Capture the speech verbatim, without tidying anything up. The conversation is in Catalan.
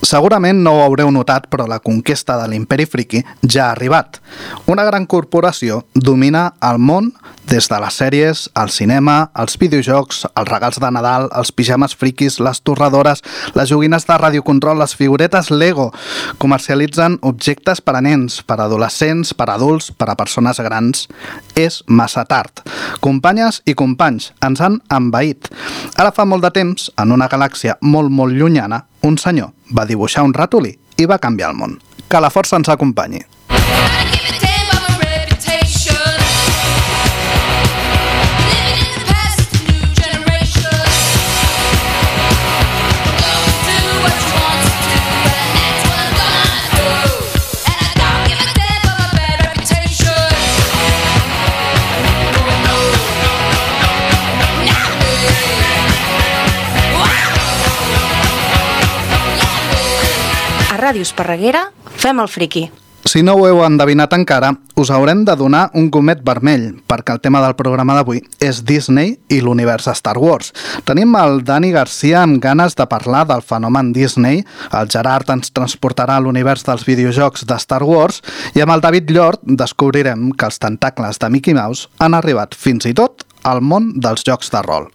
Segurament no ho haureu notat, però la conquesta de l'imperi friki ja ha arribat. Una gran corporació domina el món des de les sèries, el cinema, els videojocs, els regals de Nadal, els pijames friquis, les torradores, les joguines de radiocontrol, les figuretes Lego. Comercialitzen objectes per a nens, per a adolescents, per a adults, per a persones grans. És massa tard. Companyes i companys, ens han envaït. Ara fa molt de temps, en una galàxia molt, molt llunyana, un senyor va dibuixar un ratolí i va canviar el món. Que la força ens acompanyi. Ràdio Esparreguera, fem el friqui. Si no ho heu endevinat encara, us haurem de donar un gomet vermell, perquè el tema del programa d'avui és Disney i l'univers Star Wars. Tenim el Dani Garcia amb ganes de parlar del fenomen Disney, el Gerard ens transportarà a l'univers dels videojocs de Star Wars i amb el David Llort descobrirem que els tentacles de Mickey Mouse han arribat fins i tot al món dels jocs de rol.